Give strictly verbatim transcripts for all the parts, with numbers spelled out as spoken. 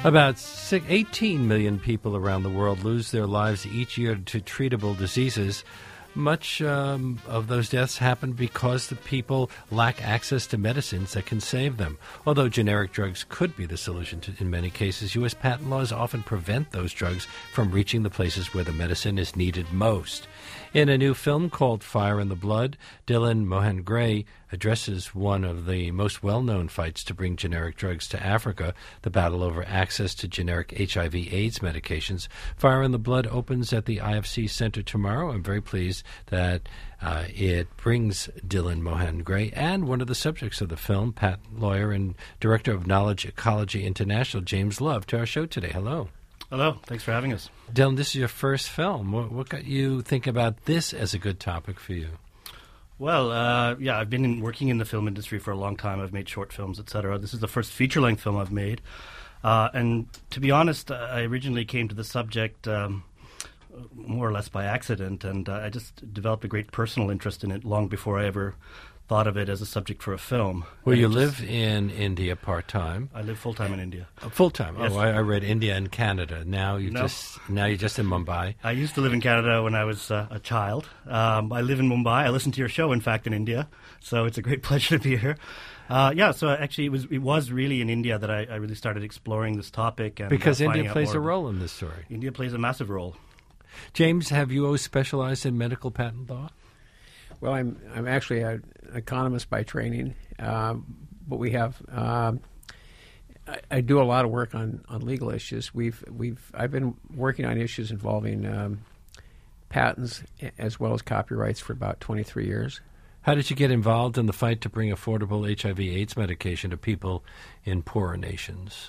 About six, eighteen million people around the world lose their lives each year to treatable diseases. Much um, of those deaths happen because the people lack access to medicines that can save them. Although generic drugs could be the solution to, in many cases, U S patent laws often prevent those drugs from reaching the places where the medicine is needed most. In a new film called Fire in the Blood, Dylan Mohan Gray addresses one of the most well-known fights to bring generic drugs to Africa, the battle over access to generic H I V AIDS medications. Fire in the Blood opens at the I F C Center tomorrow. I'm very pleased that uh, it brings Dylan Mohan Gray and one of the subjects of the film, patent lawyer and director of Knowledge Ecology International, James Love, to our show today. Hello. Hello. Thanks for having us. Dylan, this is your first film. What, what got you think about this as a good topic for you? Well, uh, yeah, I've been in, working in the film industry for a long time. I've made short films, et cetera. This is the first feature-length film I've made. Uh, and to be honest, I originally came to the subject um, more or less by accident, and uh, I just developed a great personal interest in it long before I ever thought of it as a subject for a film. Well, and you just, live in India part-time. I live full-time in India. Uh, full-time? Yes. Oh, I, I read India and Canada. Now, you No. just, now you're just in Mumbai. I used to live in Canada when I was uh, a child. Um, I live in Mumbai. I listen to your show, in fact, in India. So it's a great pleasure to be here. Uh, yeah, so actually it was it was really in India that I, I really started exploring this topic. And, because uh, India plays a more. role in this story. India plays a massive role. James, have you always specialized in medical patent law? Well, I'm I'm actually an economist by training, uh, but we have um, I, I do a lot of work on, on legal issues. We've we've I've been working on issues involving um, patents as well as copyrights for about twenty-three years. How did you get involved in the fight to bring affordable H I V AIDS medication to people in poorer nations?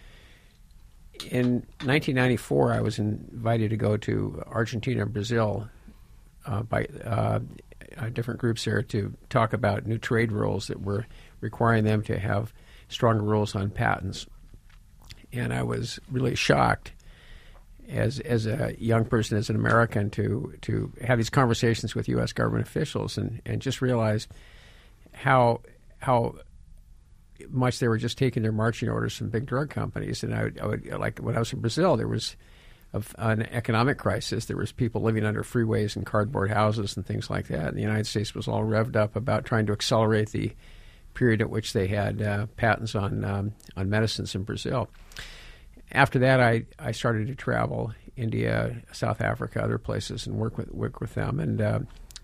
In nineteen ninety-four, I was invited to go to Argentina and Brazil uh, by uh, uh, different groups there to talk about new trade rules that were requiring them to have stronger rules on patents. And I was really shocked as as a young person, as an American, to to have these conversations with U S government officials and, and just realize how how much they were just taking their marching orders from big drug companies. And I would, I would like when I was in Brazil, there was a, an economic crisis. There was people living under freeways and cardboard houses and things like that. And the United States was all revved up about trying to accelerate the period at which they had uh, patents on um, on medicines in Brazil. After that, I, I started to travel India, South Africa, other places, and work with work with them. And uh,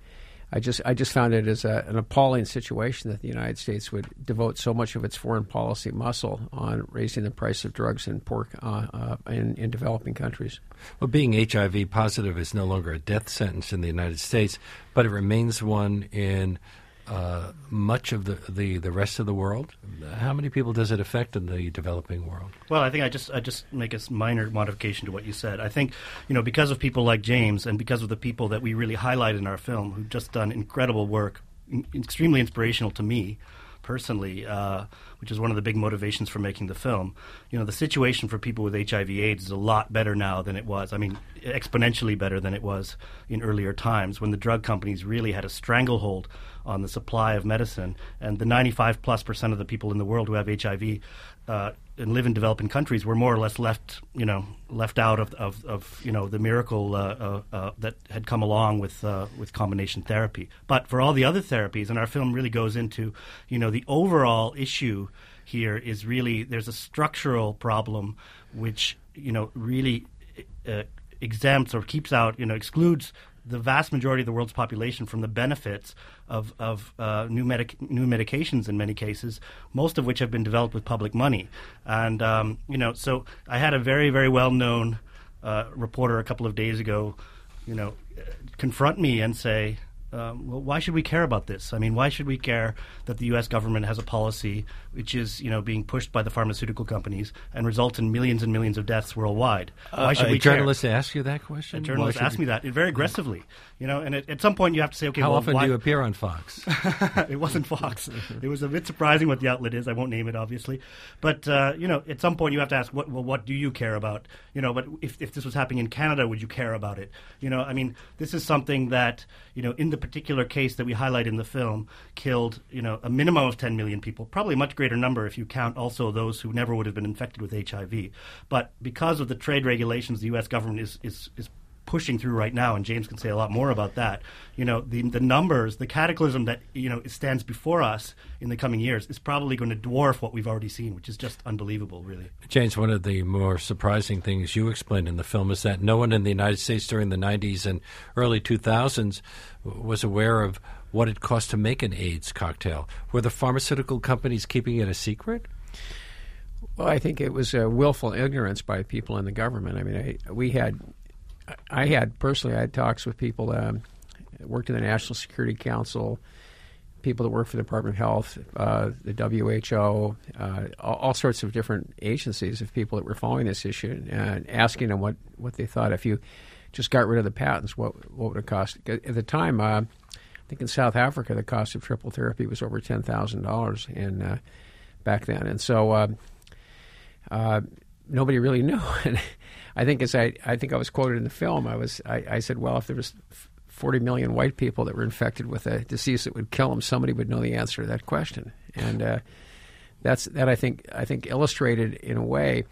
I just I just found it as a, an appalling situation that the United States would devote so much of its foreign policy muscle on raising the price of drugs in poor uh, uh, in, in developing countries. Well, being H I V positive is no longer a death sentence in the United States, but it remains one in uh, much of the, the, the rest of the world. How many people does it affect in the developing world? Well, I think I just I just make a minor modification to what you said. I think, you know, because of people like James and because of the people that we really highlight in our film who've just done incredible work, in, extremely inspirational to me personally, uh, which is one of the big motivations for making the film. You know, the situation for people with H I V AIDS is a lot better now than it was. I mean, exponentially better than it was in earlier times when the drug companies really had a stranglehold on the supply of medicine. And the ninety-five plus percent of the people in the world who have H I V uh, and live in developing countries were more or less left, you know, left out of, of, of you know, the miracle uh, uh, uh, that had come along with uh, with combination therapy. But for all the other therapies, and our film really goes into, you know, the overall issue here is really there's a structural problem which, you know, really uh, exempts or keeps out, you know, excludes the vast majority of the world's population from the benefits of, of uh, new, medic- new medications in many cases, most of which have been developed with public money. And, um, you know, so I had a very, very well-known uh, reporter a couple of days ago, you know, confront me and say, Um, well, why should we care about this? I mean, why should we care that the U S government has a policy which is, you know, being pushed by the pharmaceutical companies and results in millions and millions of deaths worldwide? Why should uh, we a journalist care? Ask you that question? A journalist asked we... me that very aggressively, you know, and at, at some point you have to say, okay, how well, often why... do you appear on Fox? It wasn't Fox. It was a bit surprising what the outlet is. I won't name it, obviously. But, uh, you know, at some point you have to ask, what, well, what do you care about? You know, but if, if this was happening in Canada, would you care about it? You know, I mean, this is something that, you know, in the particular case that we highlight in the film killed, you know, a minimum of ten million people, probably a much greater number if you count also those who never would have been infected with H I V. But because of the trade regulations the U S government is is, is pushing through right now, and James can say a lot more about that, you know, the the numbers, the cataclysm that, you know, stands before us in the coming years is probably going to dwarf what we've already seen, which is just unbelievable, really. James, one of the more surprising things you explained in the film is that no one in the United States during the nineties and early two thousands was aware of what it cost to make an AIDS cocktail. Were the pharmaceutical companies keeping it a secret? Well, I think it was a willful ignorance by people in the government. I mean, I, we had... I had personally, I had talks with people um, worked in the National Security Council, people that work for the Department of Health, uh, the W H O, uh, all, all sorts of different agencies of people that were following this issue and asking them what, what they thought. If you just got rid of the patents, what what would it cost? At the time, uh, I think in South Africa, the cost of triple therapy was over ten thousand dollars in uh, back then, and so. Uh, uh, Nobody really knew. And I think as I, I think I was quoted in the film, I was, I, I said, well, if there was forty million white people that were infected with a disease that would kill them, somebody would know the answer to that question. And uh, that's that. I think I think illustrated in a way.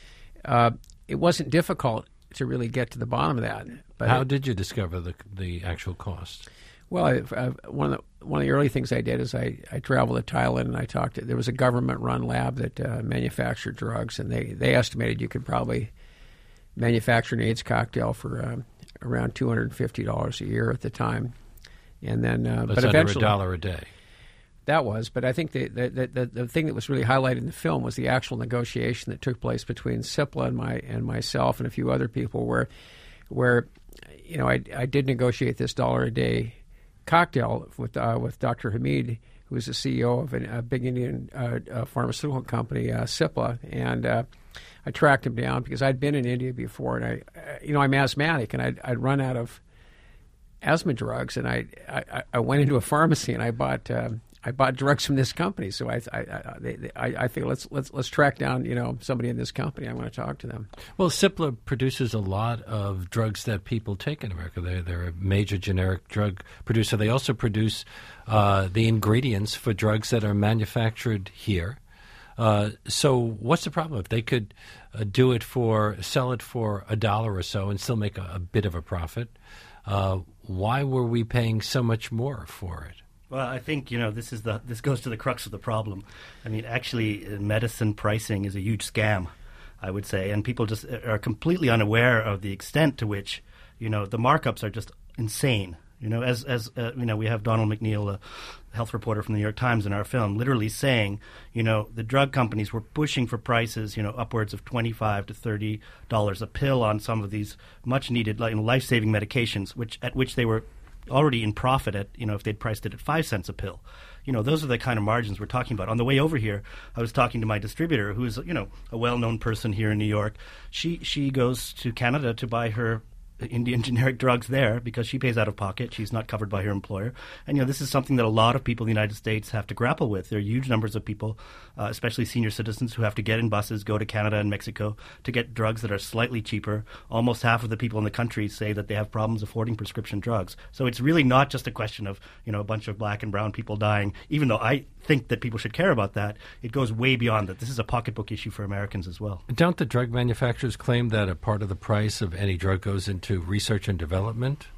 Uh, it wasn't difficult to really get to the bottom of that. But how it, did you discover the the actual cost? Well, I, I, one of the one of the early things I did is I, I traveled to Thailand and I talked to, there was a government-run lab that uh, manufactured drugs, and they, they estimated you could probably manufacture an AIDS cocktail for uh, around two hundred fifty dollars a year at the time. And then, uh, That's but under eventually, a dollar a day. That was, but I think the, the the the thing that was really highlighted in the film was the actual negotiation that took place between CIPLA and my and myself and a few other people, where where you know I I did negotiate this dollar a day cocktail with uh, with Doctor Hamid, who was the C E O of a, a big Indian uh, uh, pharmaceutical company, uh, CIPLA, and uh, I tracked him down because I'd been in India before, and I, uh, you know, I'm asthmatic, and I'd, I'd run out of asthma drugs, and I, I, I went into a pharmacy and I bought uh, I bought drugs from this company. So I I I, they, I I think let's let's let's track down you know somebody in this company. I want to talk to them. Well, CIPLA produces a lot of drugs that people take in America. They're they're a major generic drug producer. They also produce uh, the ingredients for drugs that are manufactured here. Uh, so what's the problem? If they could uh, do it for sell it for a dollar or so and still make a, a bit of a profit, uh, why were we paying so much more for it? Well, I think, you know, this is the this goes to the crux of the problem. I mean, actually, uh, medicine pricing is a huge scam, I would say, and people just are completely unaware of the extent to which, you know, the markups are just insane. You know, as as uh, you know, we have Donald McNeil, a health reporter from the New York Times, in our film, literally saying, you know, the drug companies were pushing for prices, you know, upwards of twenty-five to thirty dollars a pill on some of these much needed, like, life-saving medications, which at which they were already in profit at, you know, if they'd priced it at five cents a pill. You know, those are the kind of margins we're talking about. On the way over here, I was talking to my distributor, who is, you know, a well-known person here in New York. She she goes to Canada to buy her Indian generic drugs there because she pays out of pocket. She's not covered by her employer. And, you know, this is something that a lot of people in the United States have to grapple with. There are huge numbers of people, uh, especially senior citizens, who have to get in buses, go to Canada and Mexico to get drugs that are slightly cheaper. Almost half of the people in the country say that they have problems affording prescription drugs. So it's really not just a question of, you know, a bunch of black and brown people dying, even though I think that people should care about that. It goes way beyond that. This is a pocketbook issue for Americans as well. Don't the drug manufacturers claim that a part of the price of any drug goes into research and development?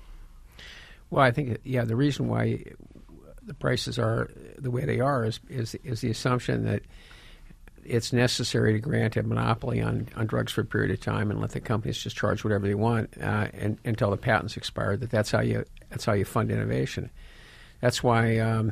Well, I think, yeah, the reason why the prices are the way they are is is, is the assumption that it's necessary to grant a monopoly on, on drugs for a period of time and let the companies just charge whatever they want uh, and, until the patents expire. That that's how you that's how you fund innovation. That's why um,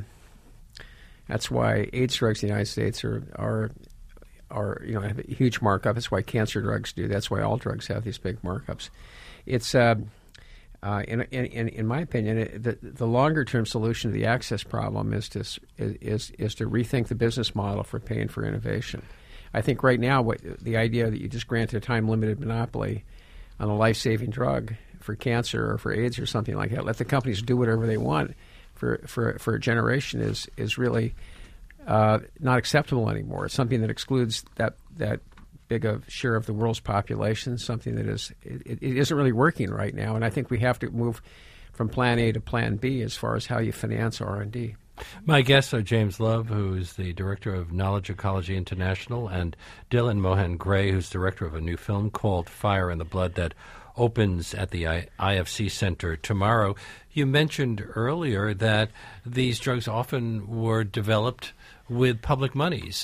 that's why AIDS drugs in the United States are are are you know have a huge markup. That's why cancer drugs do. That's why all drugs have these big markups. It's uh, uh, in, in in my opinion, it, the the longer term solution to the access problem is to is is to rethink the business model for paying for innovation. I think right now, what the idea that you just grant a time limited monopoly on a life saving drug for cancer or for AIDS or something like that, let the companies do whatever they want for for for a generation is is really uh, not acceptable anymore. It's something that excludes that that. big a share of the world's population, something that is it, it isn't really working right now. And I think we have to move from Plan A to Plan B as far as how you finance R and D. My guests are James Love, who is the director of Knowledge Ecology International, and Dylan Mohan Gray, who's director of a new film called Fire in the Blood that opens at the I- IFC Center tomorrow. You mentioned earlier that these drugs often were developed with public monies.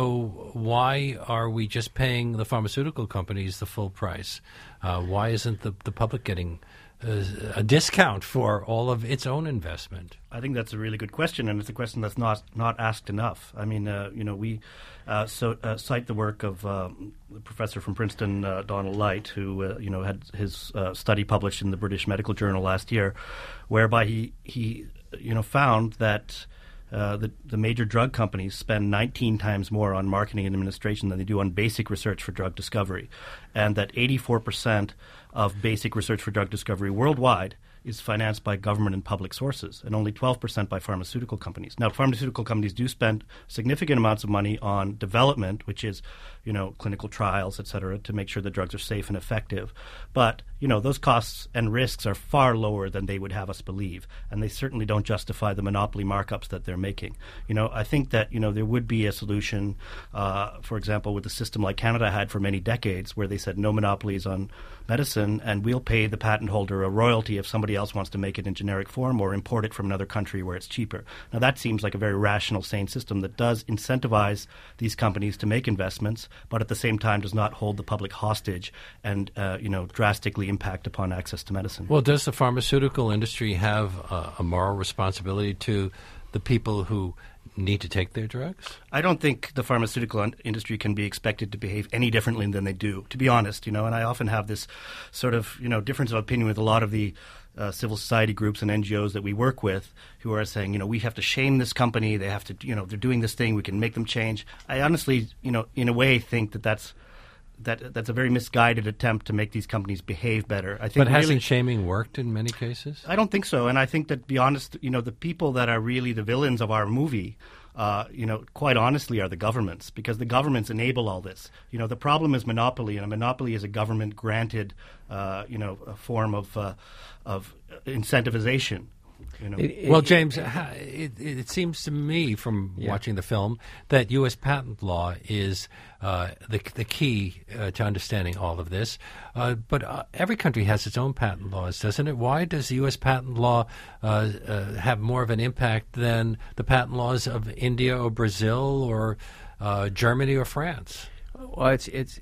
So why are we just paying the pharmaceutical companies the full price? Uh, why isn't the, the public getting uh, a discount for all of its own investment? I think that's a really good question, and it's a question that's not not asked enough. I mean, uh, you know, we uh, so uh, cite the work of um, the professor from Princeton, uh, Donald Light, who uh, you know had his uh, study published in the British Medical Journal last year, whereby he he you know found that uh, the the major drug companies spend nineteen times more on marketing and administration than they do on basic research for drug discovery, and that eighty-four percent of basic research for drug discovery worldwide is financed by government and public sources, and only twelve percent by pharmaceutical companies. Now, pharmaceutical companies do spend significant amounts of money on development, which is, you know, clinical trials, et cetera, to make sure the drugs are safe and effective. But, you know, those costs and risks are far lower than they would have us believe, and they certainly don't justify the monopoly markups that they're making. You know, I think that, you know, there would be a solution, uh, for example, with a system like Canada had for many decades, where they said no monopolies on medicine, and we'll pay the patent holder a royalty if somebody else wants to make it in generic form or import it from another country where it's cheaper. Now, that seems like a very rational, sane system that does incentivize these companies to make investments, but at the same time does not hold the public hostage and, uh, you know, drastically impact upon access to medicine. Well, does the pharmaceutical industry have uh, a moral responsibility to the people who need to take their drugs? I don't think the pharmaceutical un- industry can be expected to behave any differently than they do, to be honest, you know, and I often have this sort of, you know, difference of opinion with a lot of the uh, civil society groups and N G Os that we work with who are saying, you know, we have to shame this company, they have to, you know, they're doing this thing, we can make them change. I honestly, you know, in a way think that that's That that's a very misguided attempt to make these companies behave better. I think but hasn't really, shaming worked in many cases? I don't think so, and I think that, to be honest, you know, the people that are really the villains of our movie, uh, you know, quite honestly, are the governments, because the governments enable all this. You know, the problem is monopoly, and a monopoly is a government-granted, uh, you know, a form of uh, of incentivization. You know. It- it- Well, James, it, it seems to me from Yeah. watching the film that U S patent law is uh, the, the key uh, to understanding all of this. Uh, but uh, every country has its own patent laws, doesn't it? Why does the U S patent law uh, uh, have more of an impact than the patent laws of India or Brazil or uh, Germany or France? Well, it's it's.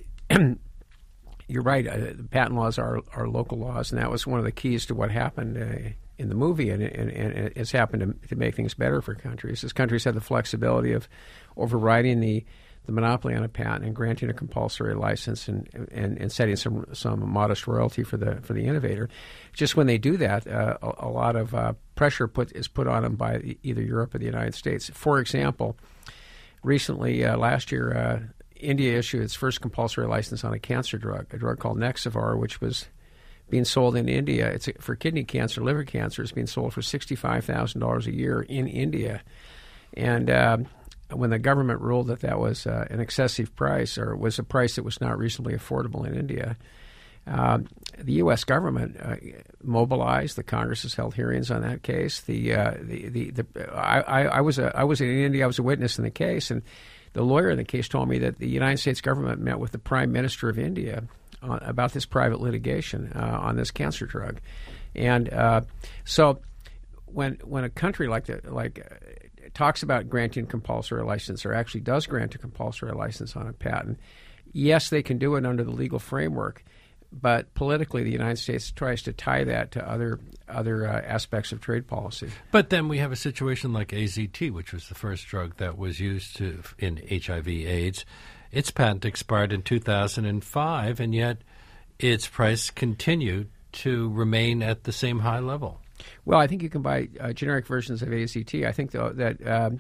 You're right. Uh, the patent laws are are local laws, and that was one of the keys to what happened uh, in the movie, and, and, and it's happened to, to make things better for countries. As countries have the flexibility of overriding the, the monopoly on a patent and granting a compulsory license and, and, and setting some some modest royalty for the for the innovator. Just when they do that, uh, a, a lot of uh, pressure put is put on them by either Europe or the United States. For example, recently, uh, last year, uh, India issued its first compulsory license on a cancer drug, a drug called Nexavar, which was being sold in India. It's for kidney cancer, liver cancer. It's being sold for sixty-five thousand dollars a year in India. And uh, when the government ruled that that was uh, an excessive price, or was a price that was not reasonably affordable in India, uh, the U S government uh, mobilized. The Congress has held hearings on that case. The uh, the the, the I, I, I was a, I was in India. I was a witness in the case, and the lawyer in the case told me that the United States government met with the Prime Minister of India uh, about this private litigation uh, on this cancer drug, and uh, so when when a country like the, like uh, talks about granting compulsory license, or actually does grant a compulsory license on a patent, yes, they can do it under the legal framework. But politically, the United States tries to tie that to other other uh, aspects of trade policy. But then we have a situation like A Z T, which was the first drug that was used to, in H I V AIDS. Its patent expired in two thousand five, and yet its price continued to remain at the same high level. Well, I think you can buy uh, generic versions of A Z T. I think, though, that um,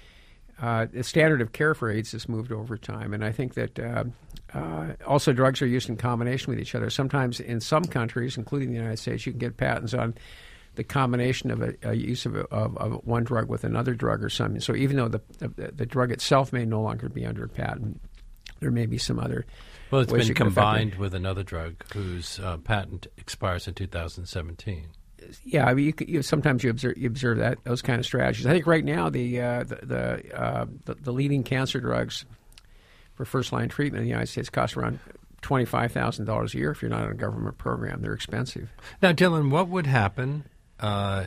uh, the standard of care for AIDS has moved over time, and I think that uh, uh, also drugs are used in combination with each other. Sometimes in some countries, including the United States, you can get patents on the combination of a, a use of, a, of, of one drug with another drug or something. So even though the, the the drug itself may no longer be under a patent, there may be some other Well, it's ways been you can affect combined it. with another drug whose uh, patent expires in two thousand seventeen. yeah, I mean, you, could- you, sometimes you observe, you observe that those kind of strategies. I think right now the uh, the the, uh, the the leading cancer drugs for first line treatment in the United States cost around twenty-five thousand dollars a year if you're not in a government program. They're expensive. Now, Dylan, what would happen uh,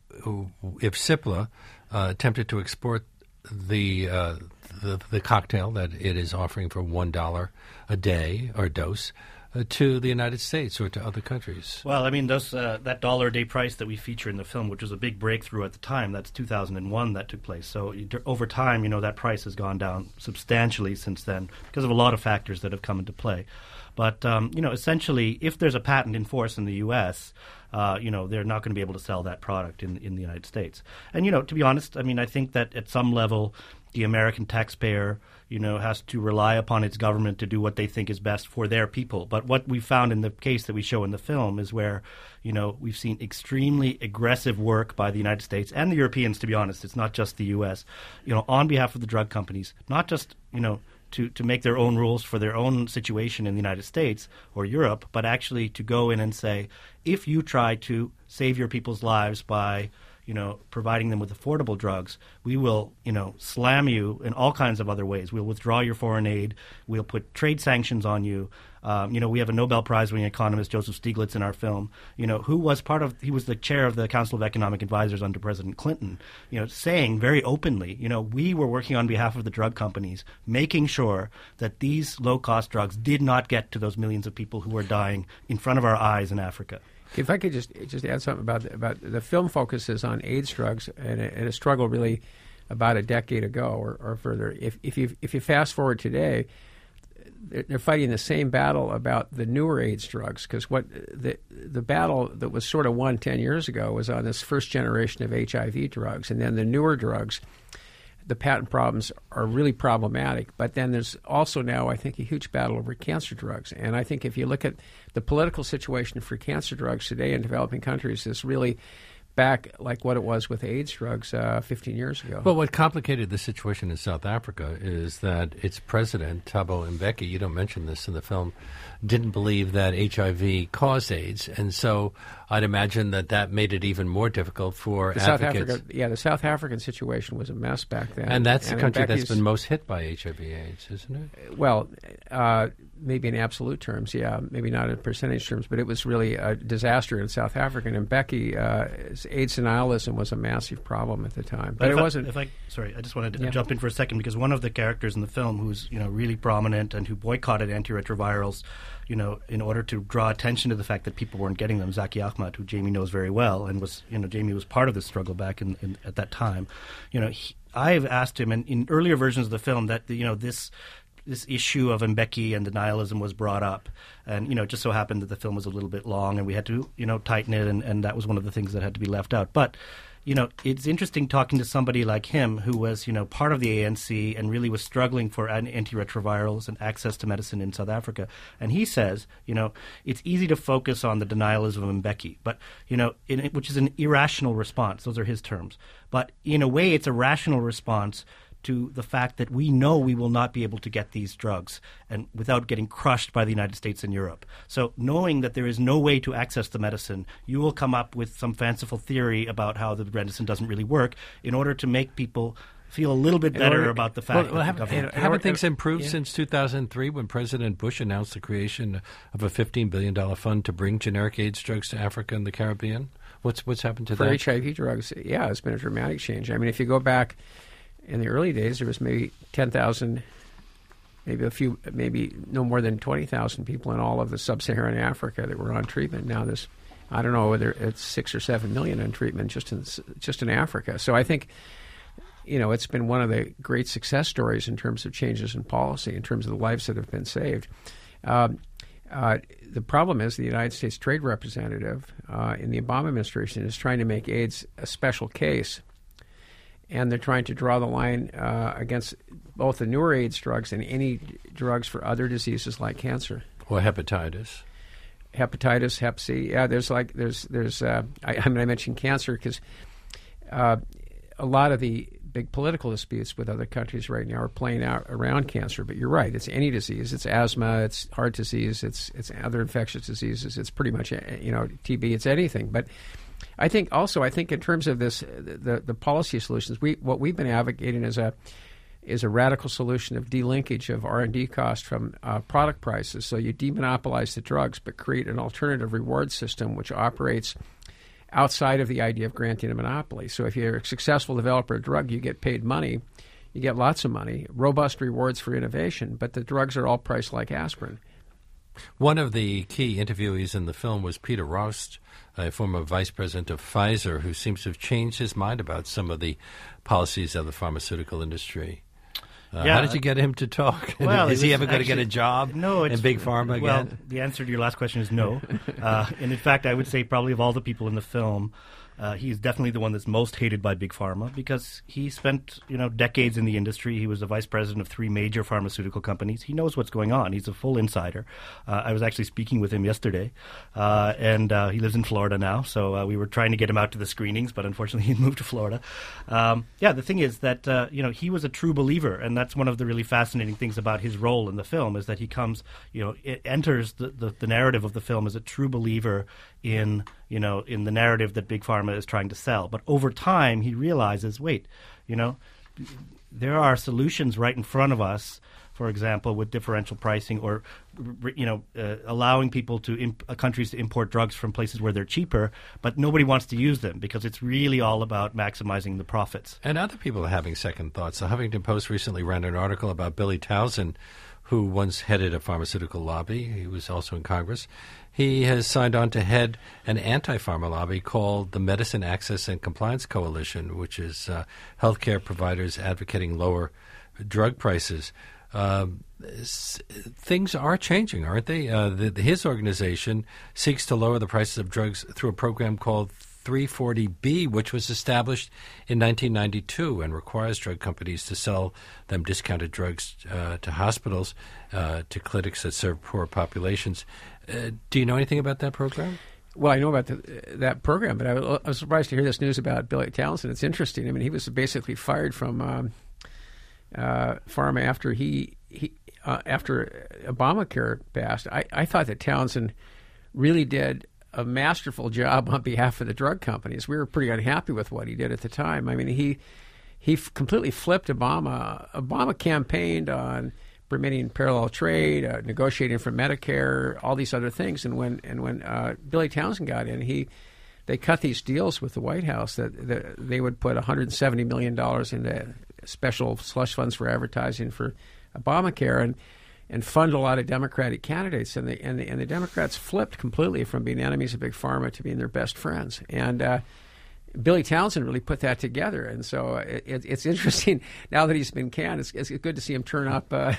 if Cipla uh, attempted to export the, uh, the the cocktail that it is offering for one dollar a day or dose uh, to the United States or to other countries? Well, I mean, those uh, that dollar a day price that we feature in the film, which was a big breakthrough at the time, that's two thousand one that took place. So you- over time, you know, that price has gone down substantially since then because of a lot of factors that have come into play. But, um, you know, essentially, if there's a patent in force in the U S, uh, you know, they're not going to be able to sell that product in, in the United States. And, you know, to be honest, I mean, I think that at some level, the American taxpayer, you know, has to rely upon its government to do what they think is best for their people. But what we found in the case that we show in the film is where, you know, we've seen extremely aggressive work by the United States and the Europeans, to be honest. It's not just the U S, you know, on behalf of the drug companies, not just, you know, to, to make their own rules for their own situation in the United States or Europe, but actually to go in and say, if you try to save your people's lives by, you know, providing them with affordable drugs, we will, you know, slam you in all kinds of other ways. We'll withdraw your foreign aid. We'll put trade sanctions on you. Um, you know, we have a Nobel Prize-winning economist, Joseph Stiglitz, in our film, you know, who was part of, he was the chair of the Council of Economic Advisors under President Clinton, you know, saying very openly, you know, we were working on behalf of the drug companies, making sure that these low-cost drugs did not get to those millions of people who were dying in front of our eyes in Africa. If I could just just add something about the, about the film focuses on AIDS drugs and a, and a struggle really about a decade ago or, or further. If if you if you fast forward today, they're, they're fighting the same battle about the newer AIDS drugs because what the the battle that was sort of won ten years ago was on this first generation of H I V drugs, and then the newer drugs. The patent problems are really problematic. But then there's also now, I think, a huge battle over cancer drugs. And I think if you look at the political situation for cancer drugs today in developing countries, is really back like what it was with AIDS drugs uh, fifteen years ago. Well, what complicated the situation in South Africa is that its president, Thabo Mbeki, you don't mention this in the film, didn't believe that H I V caused AIDS. And so I'd imagine that that made it even more difficult for the South advocates. Africa, yeah, the South African situation was a mess back then. And that's and the country Mbeki's, that's been most hit by H I V AIDS, isn't it? Well, uh, maybe in absolute terms, yeah, maybe not in percentage terms, but it was really a disaster in South Africa. And Mbeki, uh, AIDS denialism was a massive problem at the time. But, if it I, wasn't... If I, sorry, I just wanted to Yeah. jump in for a second because one of the characters in the film who's, you know, really prominent and who boycotted antiretrovirals, you know, in order to draw attention to the fact that people weren't getting them, Zaki Ahmad, who Jamie knows very well, and was, you know, Jamie was part of this struggle back in, in at that time. You know, he, I've asked him, and in earlier versions of the film, that, you know, this this issue of Mbeki and denialism was brought up. And, you know, it just so happened that the film was a little bit long and we had to, you know, tighten it, and, and that was one of the things that had to be left out. But, you know, it's interesting talking to somebody like him who was, you know, part of the A N C and really was struggling for an- antiretrovirals and access to medicine in South Africa. And he says, you know, it's easy to focus on the denialism of Mbeki, but, you know, in, which is an irrational response. Those are his terms. But in a way, it's a rational response to the fact that we know we will not be able to get these drugs and without getting crushed by the United States and Europe. So knowing that there is no way to access the medicine, you will come up with some fanciful theory about how the medicine doesn't really work in order to make people feel a little bit better order- about the fact Well, well, that the haven't, government... in haven't order- things improved yeah. since two thousand three when President Bush announced the creation of a fifteen billion dollars fund to bring generic AIDS drugs to Africa and the Caribbean? What's what's happened to For that? H I V drugs, yeah, it's been a dramatic change. I mean, if you go back in the early days, there was maybe ten thousand, maybe a few, maybe no more than twenty thousand people in all of the sub-Saharan Africa that were on treatment. Now there's, I don't know whether it's six or seven million on treatment just in just in Africa. So I think, you know, it's been one of the great success stories in terms of changes in policy, in terms of the lives that have been saved. Um, uh, the problem is the United States Trade Representative uh, in the Obama administration is trying to make AIDS a special case. And they're trying to draw the line uh, against both the newer AIDS drugs and any drugs for other diseases like cancer, Or hepatitis. hepatitis, Hep C. Yeah, there's like there's there's. Uh, I, I mean, I mentioned cancer because uh, a lot of the big political disputes with other countries right now are playing out around cancer. But you're right; it's any disease. It's asthma. It's heart disease. It's it's other infectious diseases. It's pretty much you know T B. It's anything. But I think also, I think in terms of this, the the policy solutions, we what we've been advocating is a is a radical solution of delinkage of R and D costs from uh, product prices. So you demonopolize the drugs, but create an alternative reward system which operates outside of the idea of granting a monopoly. So if you're a successful developer of a drug, you get paid money, you get lots of money, robust rewards for innovation, but the drugs are all priced like aspirin. One of the key interviewees in the film was Peter Rost, a former vice president of Pfizer, who seems to have changed his mind about some of the policies of the pharmaceutical industry. Uh, yeah, how did you get him to talk? Well, is he ever going actually, to get a job no, in Big Pharma well, again? The answer to your last question is no. uh, and in fact, I would say probably of all the people in the film, Uh, he's definitely the one that's most hated by Big Pharma because he spent, you know, decades in the industry. He was the vice president of three major pharmaceutical companies. He knows what's going on. He's a full insider. Uh, I was actually speaking with him yesterday, uh, and uh, he lives in Florida now. So uh, we were trying to get him out to the screenings, but unfortunately he moved to Florida. Um, yeah, the thing is that, uh, you know, he was a true believer, and that's one of the really fascinating things about his role in the film is that he comes, you know, it enters the, the, the narrative of the film as a true believer in, you know, in the narrative that Big Pharma is trying to sell. But over time, he realizes, wait, you know, there are solutions right in front of us, for example, with differential pricing or, you know, uh, allowing people to, imp- uh, countries to import drugs from places where they're cheaper, but nobody wants to use them because it's really all about maximizing the profits. And other people are having second thoughts. The Huffington Post recently ran an article about Billy Townsend, who once headed a pharmaceutical lobby. He was also in Congress. He has signed on to head an anti-pharma lobby called the Medicine Access and Compliance Coalition, which is uh, healthcare providers advocating lower drug prices. Um, s- things are changing, aren't they? Uh, the, his organization seeks to lower the prices of drugs through a program called three forty B, which was established in nineteen ninety-two and requires drug companies to sell them discounted drugs uh, to hospitals, uh, to clinics that serve poor populations. Uh, do you know anything about that program? Well, I know about the, that program, but I was, I was surprised to hear this news about Billy Townsend. It's interesting. I mean, he was basically fired from um, uh, pharma after he, he uh, after Obamacare passed. I, I thought that Townsend really did a masterful job on behalf of the drug companies. We were pretty unhappy with what he did at the time. I mean, he he f- completely flipped Obama. Obama campaigned on permitting parallel trade, uh, negotiating for Medicare, all these other things. And when and when uh, Billy Townsend got in, he they cut these deals with the White House that, that they would put one hundred seventy million dollars into special slush funds for advertising for Obamacare and and fund a lot of Democratic candidates. And the, and the, and the Democrats flipped completely from being enemies of Big Pharma to being their best friends. And uh, Billy Townsend really put that together. And so it, it, it's interesting now that he's been canned. It's, it's good to see him turn up. Uh,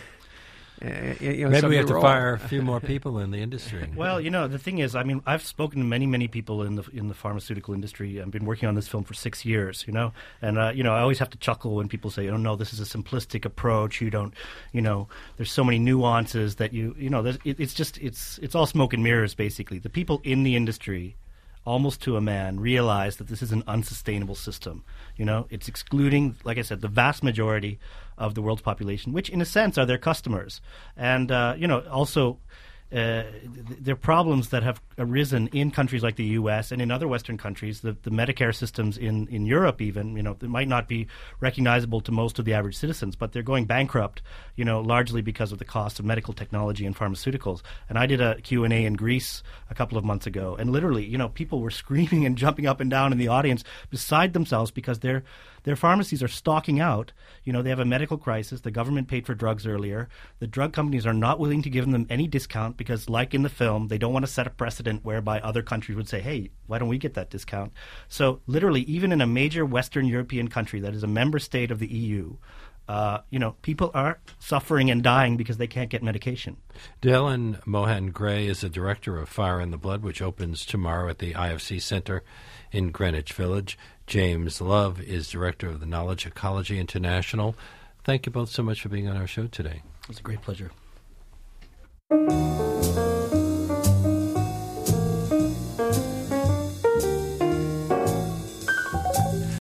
Uh, you know, Maybe we have to role. fire a few more people in the industry. Well, you know, the thing is, I mean, I've spoken to many, many people in the in the pharmaceutical industry. I've been working on this film for six years, you know, and, uh, you know, I always have to chuckle when people say, oh, no, this is a simplistic approach. You don't, you know, there's so many nuances that you, you know, it, it's just, it's it's all smoke and mirrors, basically. The people in the industry, almost to a man, realize that this is an unsustainable system. You know, it's excluding, like I said, the vast majority of the world's population, which in a sense are their customers. And, uh, you know, also uh, th- there are problems that have arisen in countries like the U S and in other Western countries. The, the Medicare systems in, in Europe even, you know, they might not be recognizable to most of the average citizens, but they're going bankrupt, you know, largely because of the cost of medical technology and pharmaceuticals. And I did a Q and A in Greece a couple of months ago, and literally, you know, people were screaming and jumping up and down in the audience beside themselves because their their pharmacies are stocking out. You know, they have a medical crisis. The government paid for drugs earlier. The drug companies are not willing to give them any discount because, like in the film, they don't want to set a precedent whereby other countries would say, hey, why don't we get that discount? So literally, even in a major Western European country that is a member state of the E U, Uh, you know, people are suffering and dying because they can't get medication. Dylan Mohan Gray is the director of Fire in the Blood, which opens tomorrow at the I F C Center in Greenwich Village. James Love is director of the Knowledge Ecology International. Thank you both so much for being on our show today. It was a great pleasure.